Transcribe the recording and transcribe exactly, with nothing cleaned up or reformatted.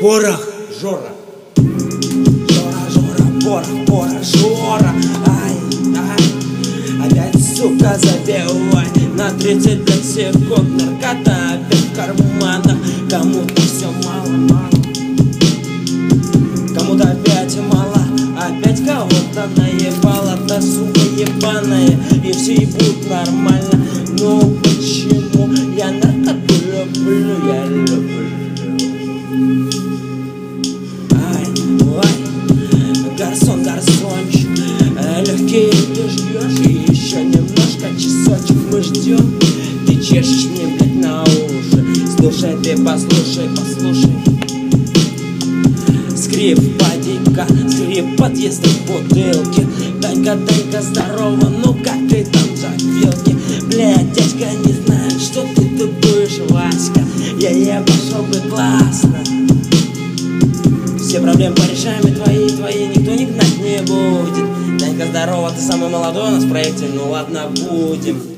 Порох, Жора. Жора, Жора, порох, порох, Жора. Ай, ай, опять, сука, забивай. На тридцать пять секунд наркота опять в карманах. Кому-то все мало, мало. Кому-то опять мало. Опять кого-то наебала та сука ебаная. И все ебут нормально. Но почему я наркоту люблю, я люблю. Ай, ой, гарсон, гарсончик, легкие ты ждешь. И еще немножко, часочек мы ждем. Ты чешешь мне, блядь, на уши. Слушай, ты послушай, послушай. Скрип подика, скрип подъезда бутылки. Танька, Танька, здорово, ну как ты там завелки? Блядь, дядька не знает, что ты тут будешь, Васька. Я ебашил бы классно. Все проблемы порешаем, и твои, и твои никто не гнать не будет. Танька, здорово, ты самый молодой у нас в проекте, ну ладно, будем.